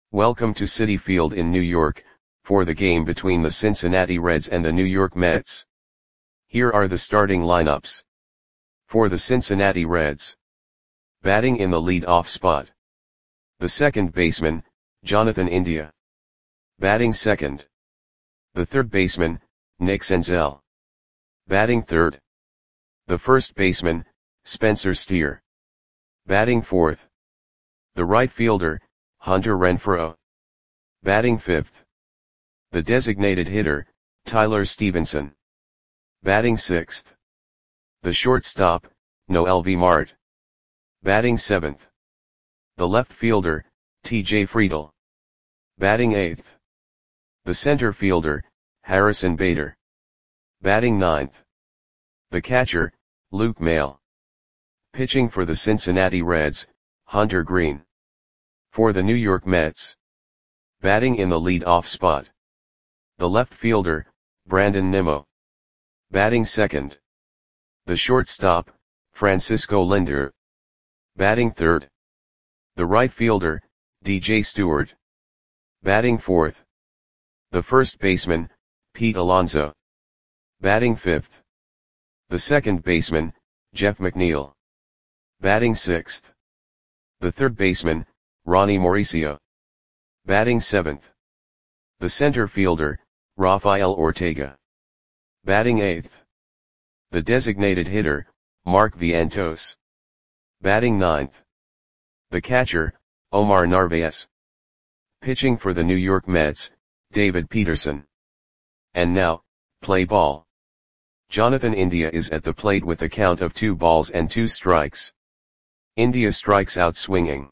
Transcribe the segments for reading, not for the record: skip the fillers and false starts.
Welcome to Citi Field in New York, for the game between the Cincinnati Reds and the New York Mets. Here are the starting lineups. For the Cincinnati Reds. Batting in the lead-off spot. The second baseman, Jonathan India. Batting second. The third baseman, Nick Senzel. Batting third. The first baseman, Spencer Steer. Batting fourth. The right fielder, Hunter Renfroe. Batting fifth. The designated hitter, Tyler Stephenson. Batting sixth. The shortstop, Noelvi Marte. Batting seventh. The left fielder, T.J. Friedl. Batting eighth. The center fielder, Harrison Bader. Batting ninth. The catcher, Luke Maile. Pitching for the Cincinnati Reds, Hunter Greene. For the New York Mets. Batting in the lead-off spot. The left fielder, Brandon Nimmo. Batting second. The shortstop, Francisco Lindor. Batting third. The right fielder, DJ Stewart. Batting fourth. The first baseman, Pete Alonso. Batting fifth. The second baseman, Jeff McNeil. Batting sixth. The third baseman, Ronnie Mauricio. Batting seventh. The center fielder, Rafael Ortega. Batting eighth. The designated hitter, Mark Vientos. Batting ninth. The catcher, Omar Narvaez. Pitching for the New York Mets, David Peterson. And now, play ball. Jonathan India is at the plate with a count of 2 balls and 2 strikes. India strikes out swinging.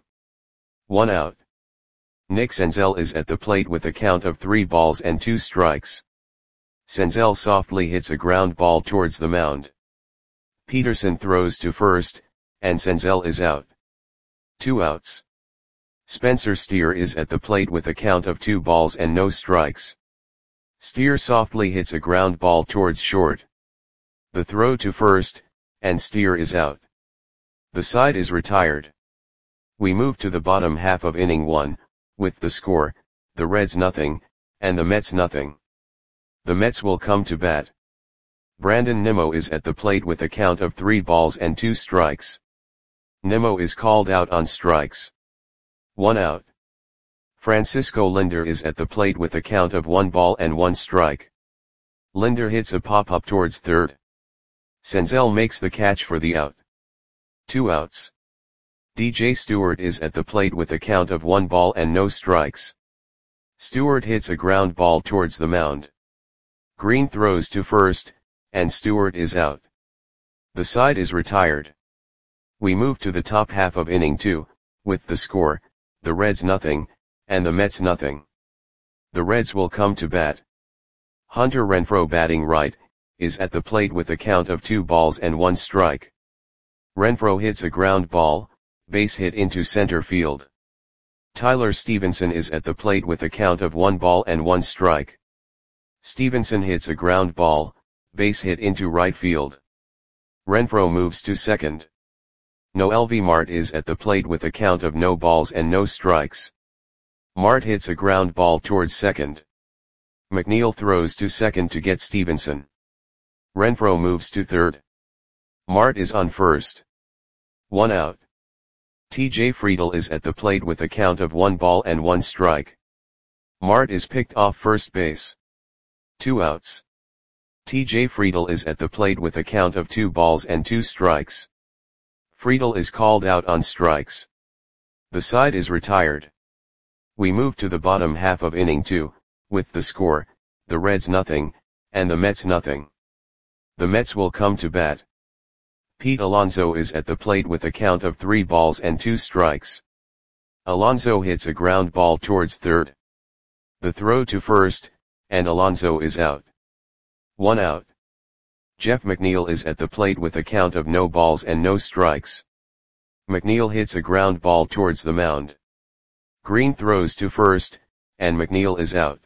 1 out. Nick Senzel is at the plate with a count of 3 balls and 2 strikes. Senzel softly hits a ground ball towards the mound. Peterson throws to first, and Senzel is out. 2 outs. Spencer Steer is at the plate with a count of 2 balls and no strikes. Steer softly hits a ground ball towards short. The throw to first, and Steer is out. The side is retired. We move to the bottom half of inning 1, with the score, the Reds nothing, and the Mets nothing. The Mets will come to bat. Brandon Nimmo is at the plate with a count of 3 balls and 2 strikes. Nimmo is called out on strikes. 1 out. Francisco Lindor is at the plate with a count of 1 ball and 1 strike. Lindor hits a pop-up towards third. Senzel makes the catch for the out. 2 outs. DJ Stewart is at the plate with a count of 1 ball and no strikes. Stewart hits a ground ball towards the mound. Greene throws to first, and Stewart is out. The side is retired. We move to the top half of inning 2, with the score, the Reds nothing, and the Mets nothing. The Reds will come to bat. Hunter Renfroe batting right, is at the plate with a count of 2 balls and 1 strike. Renfroe hits a ground ball, base hit into center field. Tyler Stephenson is at the plate with a count of 1 ball and 1 strike. Stephenson hits a ground ball, base hit into right field. Renfroe moves to second. Noelvi Marte is at the plate with a count of no balls and no strikes. Marte hits a ground ball towards second. McNeil throws to second to get Stephenson. Renfroe moves to third. Marte is on first. 1 out. T.J. Friedl is at the plate with a count of 1 ball and 1 strike. Marte is picked off first base. 2 outs. T.J. Friedl is at the plate with a count of 2 balls and 2 strikes. Friedl is called out on strikes. The side is retired. We move to the bottom half of inning 2, with the score, the Reds nothing, and the Mets nothing. The Mets will come to bat. Pete Alonso is at the plate with a count of 3 balls and 2 strikes. Alonso hits a ground ball towards third. The throw to first, and Alonso is out. 1 out. Jeff McNeil is at the plate with a count of no balls and no strikes. McNeil hits a ground ball towards the mound. Greene throws to first, and McNeil is out.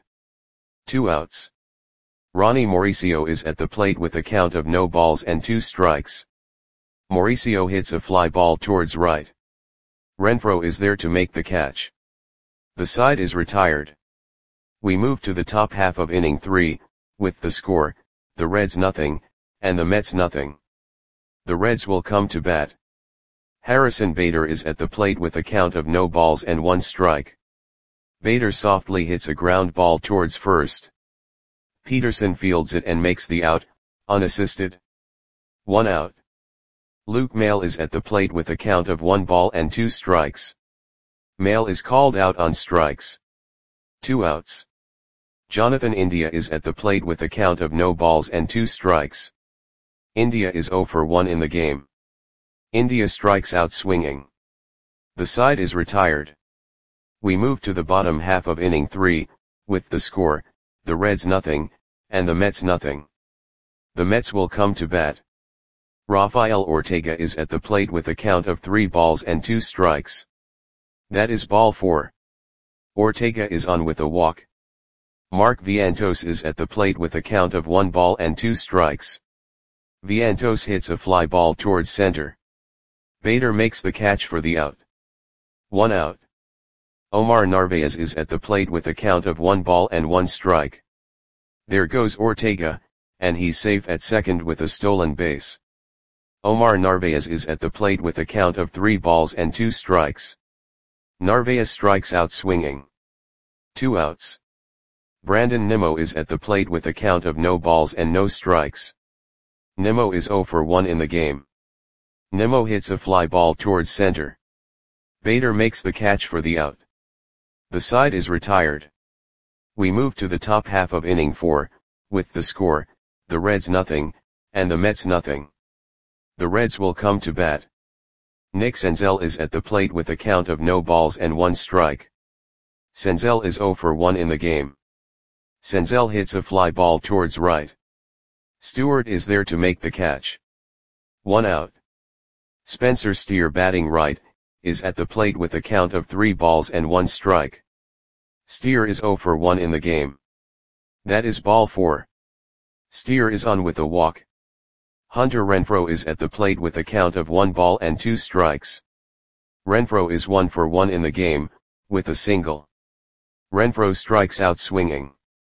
2 outs. Ronnie Mauricio is at the plate with a count of no balls and 2 strikes. Mauricio hits a fly ball towards right. Renfroe is there to make the catch. The side is retired. We move to the top half of inning 3, with the score, the Reds nothing, and the Mets nothing. The Reds will come to bat. Harrison Bader is at the plate with a count of no balls and 1 strike. Bader softly hits a ground ball towards first. Peterson fields it and makes the out, unassisted. 1 out. Luke Maile is at the plate with a count of 1 ball and 2 strikes. Maile is called out on strikes. 2 outs. Jonathan India is at the plate with a count of no balls and 2 strikes. India is 0 for 1 in the game. India strikes out swinging. The side is retired. We move to the bottom half of inning 3, with the score, the Reds nothing, and the Mets nothing. The Mets will come to bat. Rafael Ortega is at the plate with a count of 3 balls and 2 strikes. That is ball 4. Ortega is on with a walk. Mark Vientos is at the plate with a count of 1 ball and 2 strikes. Vientos hits a fly ball towards center. Bader makes the catch for the out. 1 out. Omar Narvaez is at the plate with a count of 1 ball and 1 strike. There goes Ortega, and he's safe at second with a stolen base. Omar Narvaez is at the plate with a count of 3 balls and 2 strikes. Narvaez strikes out swinging. 2 outs. Brandon Nimmo is at the plate with a count of no balls and no strikes. Nimmo is 0 for 1 in the game. Nimmo hits a fly ball towards center. Bader makes the catch for the out. The side is retired. We move to the top half of inning 4, with the score, the Reds nothing, and the Mets nothing. The Reds will come to bat. Nick Senzel is at the plate with a count of no balls and 1 strike. Senzel is 0 for 1 in the game. Senzel hits a fly ball towards right. Stewart is there to make the catch. 1 out. Spencer Steer, batting right, is at the plate with a count of 3 balls and 1 strike. Steer is 0 for 1 in the game. That is ball 4. Steer is on with a walk. Hunter Renfroe is at the plate with a count of 1 ball and 2 strikes. Renfroe is 1 for 1 in the game, with a single. Renfroe strikes out swinging.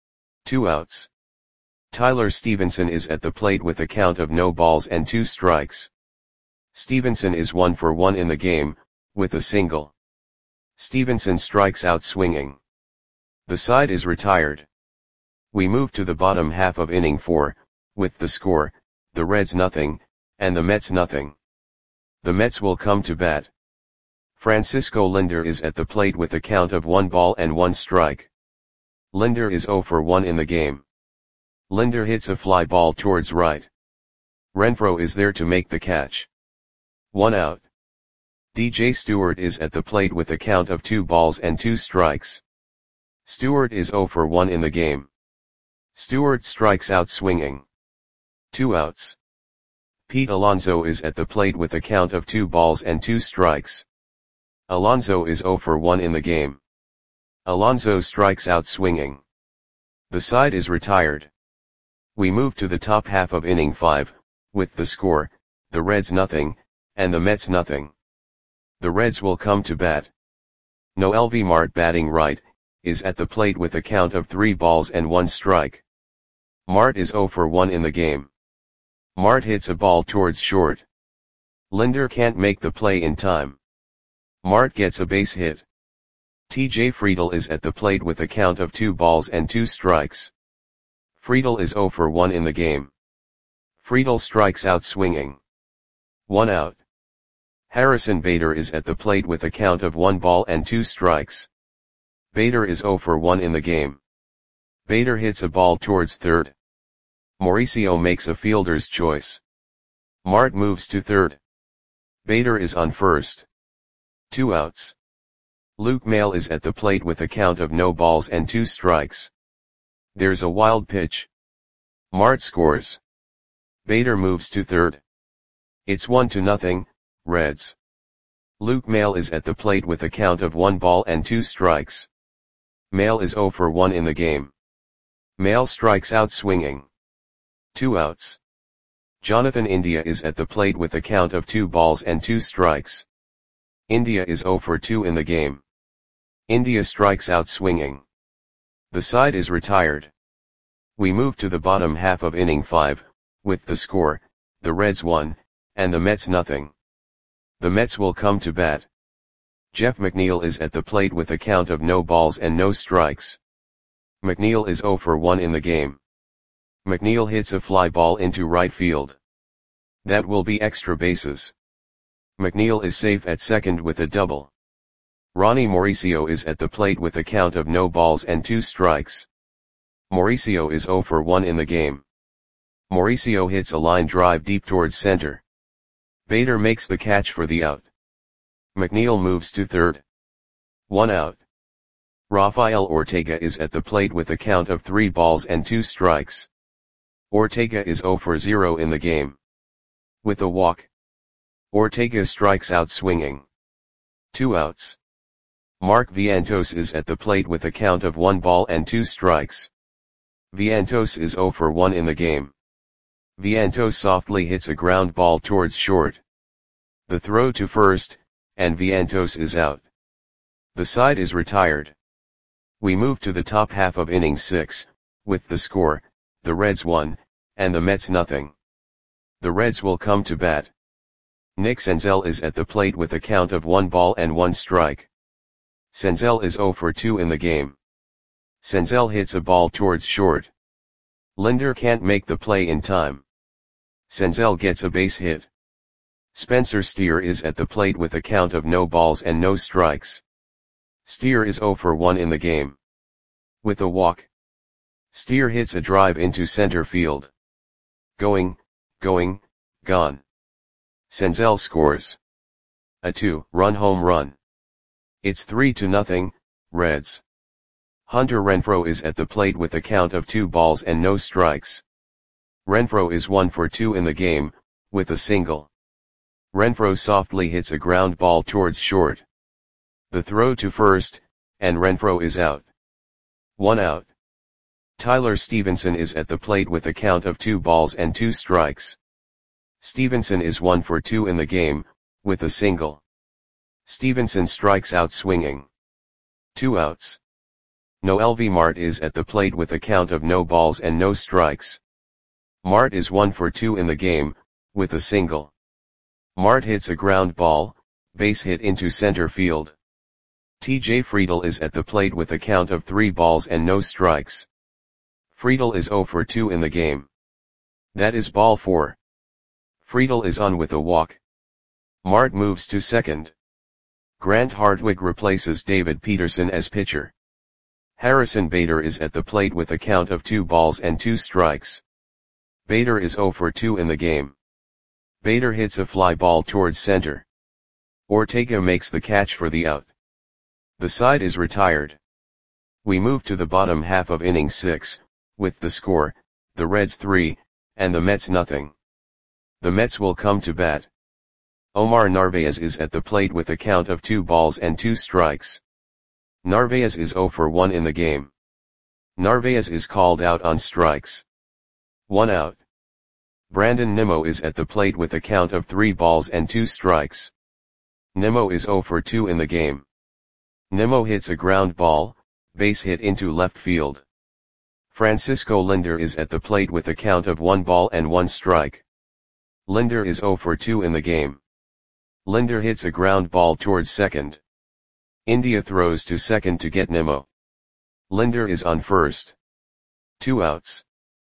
2 outs. Tyler Stevenson is at the plate with a count of no balls and 2 strikes. Stevenson is 1 for 1 in the game, with a single. Stevenson strikes out swinging. The side is retired. We move to the bottom half of inning 4, with the score, the Reds nothing, and the Mets nothing. The Mets will come to bat. Francisco Lindor is at the plate with a count of 1 ball and 1 strike. Lindor is 0 for 1 in the game. Lindor hits a fly ball towards right. Renfroe is there to make the catch. 1 out. DJ Stewart is at the plate with a count of 2 balls and 2 strikes. Stewart is 0 for 1 in the game. Stewart strikes out swinging. 2 outs. Pete Alonso is at the plate with a count of 2 balls and 2 strikes. Alonso is 0 for 1 in the game. Alonso strikes out swinging. The side is retired. We move to the top half of inning 5, with the score, the Reds nothing, and the Mets nothing. The Reds will come to bat. Noelvi Marte, batting right, is at the plate with a count of 3 balls and 1 strike. Marte is 0 for 1 in the game. Marte hits a ball towards short. Lindor can't make the play in time. Marte gets a base hit. TJ Friedel is at the plate with a count of 2 balls and 2 strikes. Friedel is 0 for 1 in the game. Friedel strikes out swinging. 1 out. Harrison Bader is at the plate with a count of 1 ball and 2 strikes. Bader is 0 for 1 in the game. Bader hits a ball towards third. Mauricio makes a fielder's choice. Marte moves to third. Bader is on first. 2 outs. Luke Maile is at the plate with a count of no balls and 2 strikes. There's a wild pitch. Marte scores. Bader moves to third. It's 1-0, Reds. Luke Maile is at the plate with a count of 1 ball and 2 strikes. Maile is 0 for 1 in the game. Maile strikes out swinging. 2 outs. Jonathan India is at the plate with a count of 2 balls and 2 strikes. India is 0 for 2 in the game. India strikes out swinging. The side is retired. We move to the bottom half of inning 5, with the score, the Reds 1, and the Mets nothing. The Mets will come to bat. Jeff McNeil is at the plate with a count of no balls and no strikes. McNeil is 0 for 1 in the game. McNeil hits a fly ball into right field. That will be extra bases. McNeil is safe at second with a double. Ronnie Mauricio is at the plate with a count of no balls and 2 strikes. Mauricio is 0 for 1 in the game. Mauricio hits a line drive deep towards center. Bader makes the catch for the out. McNeil moves to third. 1 out. Rafael Ortega is at the plate with a count of 3 balls and 2 strikes. Ortega is 0 for 0 in the game. With a walk. Ortega strikes out swinging. 2 outs. Mark Vientos is at the plate with a count of 1 ball and 2 strikes. Vientos is 0 for 1 in the game. Vientos softly hits a ground ball towards short. The throw to first, and Vientos is out. The side is retired. We move to the top half of inning 6, with the score, the Reds 1, and the Mets nothing. The Reds will come to bat. Nick Senzel is at the plate with a count of 1 ball and 1 strike. Senzel is 0 for 2 in the game. Senzel hits a ball towards short. Linder can't make the play in time. Senzel gets a base hit. Spencer Steer is at the plate with a count of no balls and no strikes. Steer is 0 for 1 in the game. With a walk. Steer hits a drive into center field. Going, gone. Senzel scores a 2-run home run. It's 3-0, Reds. Hunter Renfroe is at the plate with a count of 2 balls and no strikes. Renfroe is 1 for 2 in the game, with a single. Renfroe softly hits a ground ball towards short. The throw to first, and Renfroe is out. 1 out. Tyler Stevenson is at the plate with a count of 2 balls and 2 strikes. Stevenson is 1 for 2 in the game, with a single. Stevenson strikes out swinging. 2 outs. Noelvi Marte is at the plate with a count of no balls and no strikes. Marte is 1 for 2 in the game, with a single. Marte hits a ground ball, base hit into center field. TJ Friedl is at the plate with a count of 3 balls and no strikes. Friedl is 0 for 2 in the game. That is ball 4. Friedl is on with a walk. Marte moves to second. Grant Hartwig replaces David Peterson as pitcher. Harrison Bader is at the plate with a count of 2 balls and 2 strikes. Bader is 0 for 2 in the game. Bader hits a fly ball towards center. Ortega makes the catch for the out. The side is retired. We move to the bottom half of inning 6, with the score, the Reds 3, and the Mets nothing. The Mets will come to bat. Omar Narvaez is at the plate with a count of 2 balls and 2 strikes. Narvaez is 0 for 1 in the game. Narvaez is called out on strikes. 1 out. Brandon Nimmo is at the plate with a count of 3 balls and 2 strikes. Nimmo is 0 for 2 in the game. Nimmo hits a ground ball, base hit into left field. Francisco Linder is at the plate with a count of 1 ball and 1 strike. Linder is 0 for 2 in the game. Linder hits a ground ball towards second. India throws to second to get Nimmo. Linder is on first. 2 outs.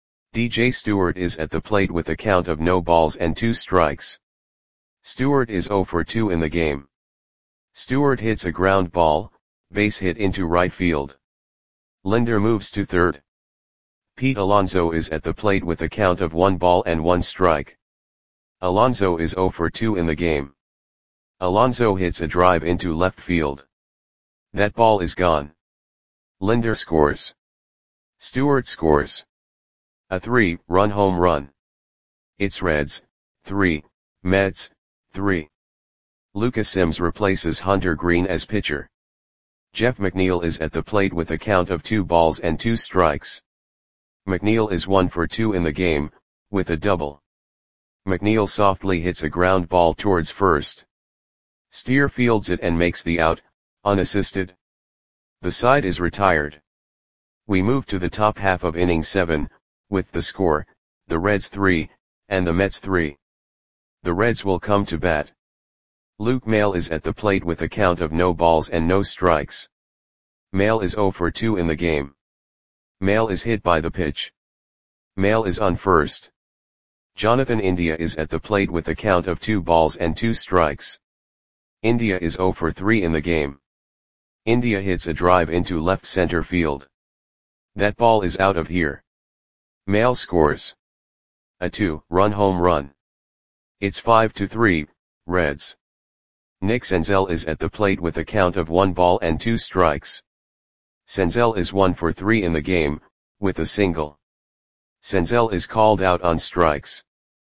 DJ Stewart is at the plate with a count of no balls and 2 strikes. Stewart is 0 for 2 in the game. Stewart hits a ground ball, base hit into right field. Linder moves to third. Pete Alonso is at the plate with a count of 1 ball and 1 strike. Alonso is 0 for 2 in the game. Alonso hits a drive into left field. That ball is gone. Linder scores. Stewart scores a 3-run home run. It's Reds 3, Mets 3. Lucas Sims replaces Hunter Green as pitcher. Jeff McNeil is at the plate with a count of 2 balls and 2 strikes. McNeil is 1 for 2 in the game, with a double. McNeil softly hits a ground ball towards first. Steer fields it and makes the out, unassisted. The side is retired. We move to the top half of inning 7, with the score, the Reds 3, and the Mets 3. The Reds will come to bat. Luke Maile is at the plate with a count of no balls and no strikes. Maile is 0 for 2 in the game. Maile is hit by the pitch. Maile is on first. Jonathan India is at the plate with a count of 2 balls and 2 strikes. India is 0 for 3 in the game. India hits a drive into left center field. That ball is out of here. Maile scores a 2-run home run. It's 5-3, Reds. Nick Senzel is at the plate with a count of 1 ball and 2 strikes. Senzel is 1 for 3 in the game, with a single. Senzel is called out on strikes.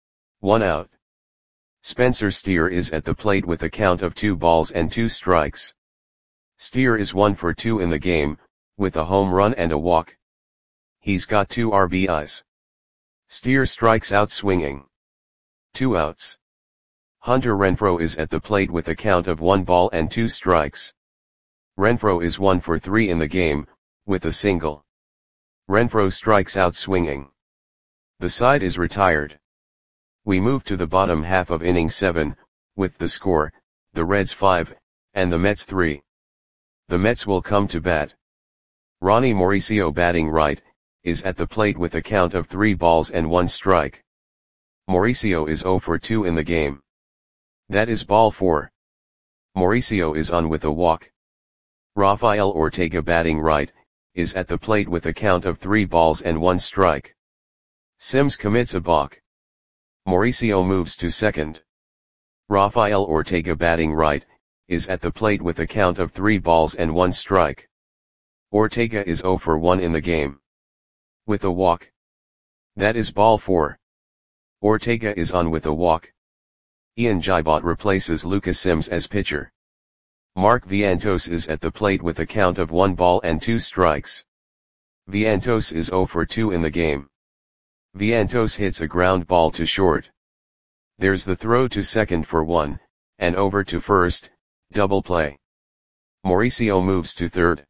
1 out. Spencer Steer is at the plate with a count of 2 balls and 2 strikes. Steer is 1 for 2 in the game, with a home run and a walk. He's got 2 RBIs. Steer strikes out swinging. 2 outs. Hunter Renfroe is at the plate with a count of 1 ball and 2 strikes. Renfroe is 1 for 3 in the game, with a single. Renfroe strikes out swinging. The side is retired. We move to the bottom half of inning 7, with the score, the Reds 5, and the Mets 3. The Mets will come to bat. Ronnie Mauricio, batting right, is at the plate with a count of 3 balls and 1 strike. Mauricio is 0 for 2 in the game. That is ball 4. Mauricio is on with a walk. Rafael Ortega, batting right, is at the plate with a count of 3 balls and 1 strike. Sims commits a balk. Mauricio moves to second. Rafael Ortega, batting right, is at the plate with a count of 3 balls and 1 strike. Ortega is 0 for 1 in the game. With a walk. That is ball 4. Ortega is on with a walk. Ian Gibot replaces Lucas Sims as pitcher. Mark Vientos is at the plate with a count of 1 ball and 2 strikes. Vientos is 0 for 2 in the game. Vientos hits a ground ball to short. There's the throw to second for 1, and over to first, double play. Mauricio moves to third.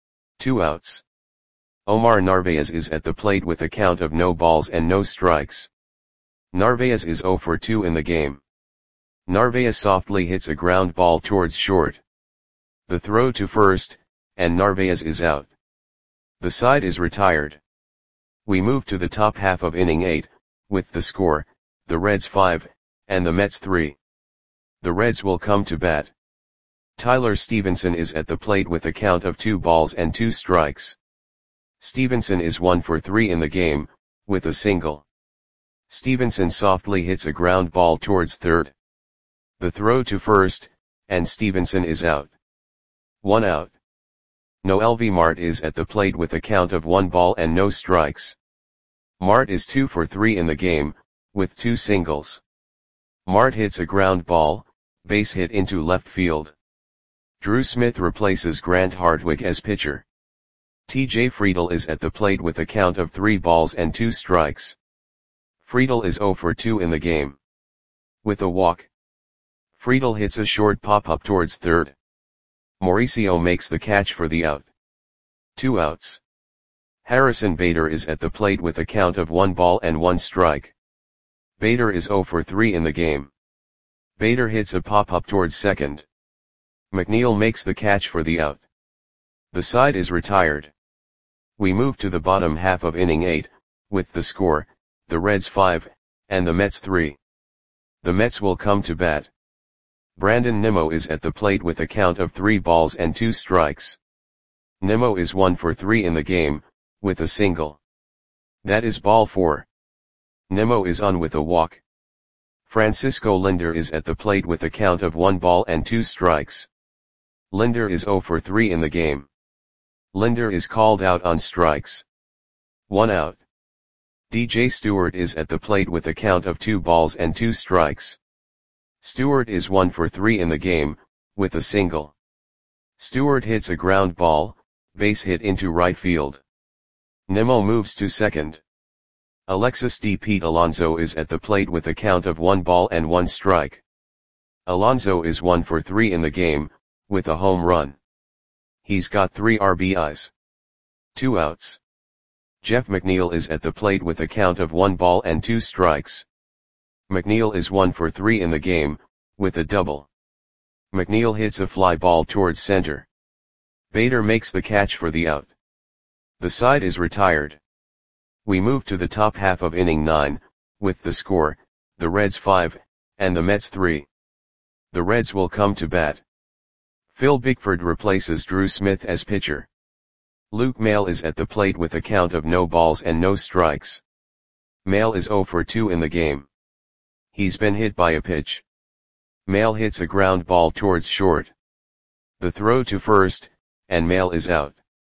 2 outs. Omar Narvaez is at the plate with a count of no balls and no strikes. Narvaez is 0 for 2 in the game. Narvaez softly hits a ground ball towards short. The throw to first, and Narvaez is out. The side is retired. We move to the top half of inning 8, with the score, the Reds 5, and the Mets 3. The Reds will come to bat. Tyler Stevenson is at the plate with a count of 2 balls and 2 strikes. Stevenson is 1 for 3 in the game, with a single. Stevenson softly hits a ground ball towards third. The throw to first, and Stevenson is out. 1 out. Noelvi Marte is at the plate with a count of 1 ball and no strikes. Marte is 2 for 3 in the game, with 2 singles. Marte hits a ground ball, base hit into left field. Drew Smith replaces Grant Hartwig as pitcher. TJ Friedl is at the plate with a count of 3 balls and 2 strikes. Friedl is 0 for 2 in the game. With a walk. Friedl hits a short pop-up towards third. Mauricio makes the catch for the out. 2 outs. Harrison Bader is at the plate with a count of 1 ball and 1 strike. Bader is 0 for 3 in the game. Bader hits a pop-up towards second. McNeil makes the catch for the out. The side is retired. We move to the bottom half of inning 8, with the score, the Reds 5, and the Mets 3. The Mets will come to bat. Brandon Nimmo is at the plate with a count of 3 balls and 2 strikes. Nimmo is 1 for 3 in the game, with a single. That is ball 4. Nimmo is on with a walk. Francisco Linder is at the plate with a count of 1 ball and 2 strikes. Linder is 0 for 3 in the game. Linder is called out on strikes. 1 out. DJ Stewart is at the plate with a count of 2 balls and 2 strikes. Stewart is 1 for 3 in the game, with a single. Stewart hits a ground ball, base hit into right field. Nimmo moves to second. Alexis D. Pete Alonso is at the plate with a count of 1 ball and 1 strike. Alonso is 1 for 3 in the game, with a home run. He's got 3 RBIs. 2 outs. Jeff McNeil is at the plate with a count of 1 ball and 2 strikes. McNeil is 1 for 3 in the game, with a double. McNeil hits a fly ball towards center. Bader makes the catch for the out. The side is retired. We move to the top half of inning 9, with the score, the Reds 5, and the Mets 3. The Reds will come to bat. Phil Bickford replaces Drew Smith as pitcher. Luke Maile is at the plate with a count of no balls and no strikes. Maile is 0 for 2 in the game. He's been hit by a pitch. Maile hits a ground ball towards short. The throw to first, and Maile is out.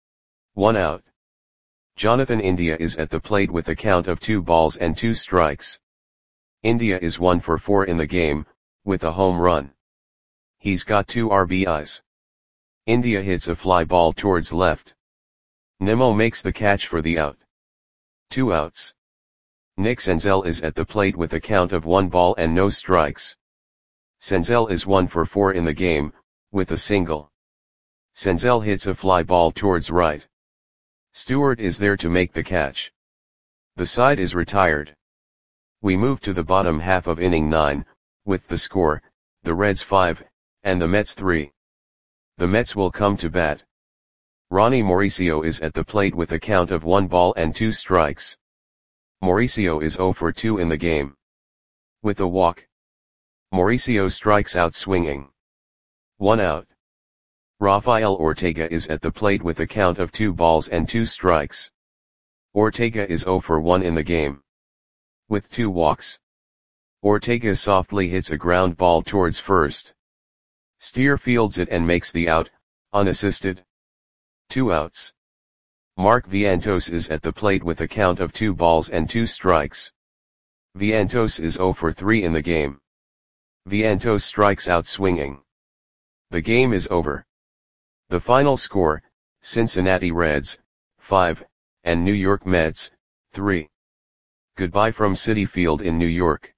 1 out. Jonathan India is at the plate with a count of 2 balls and 2 strikes. India is 1 for 4 in the game, with a home run. He's got 2 RBIs. India hits a fly ball towards left. Nimmo makes the catch for the out. 2 outs. Nick Senzel is at the plate with a count of 1 ball and no strikes. Senzel is 1 for 4 in the game, with a single. Senzel hits a fly ball towards right. Stewart is there to make the catch. The side is retired. We move to the bottom half of inning 9, with the score, the Reds 5, and the Mets 3. The Mets will come to bat. Ronnie Mauricio is at the plate with a count of 1 ball and 2 strikes. Mauricio is 0 for 2 in the game. With a walk. Mauricio strikes out swinging. 1 out. Rafael Ortega is at the plate with a count of 2 balls and 2 strikes. Ortega is 0 for 1 in the game. With 2 walks. Ortega softly hits a ground ball towards first. Steer fields it and makes the out, unassisted. 2 outs. Mark Vientos is at the plate with a count of 2 balls and 2 strikes. Vientos is 0 for 3 in the game. Vientos strikes out swinging. The game is over. The final score, Cincinnati Reds, 5, and New York Mets, 3. Goodbye from Citi Field in New York.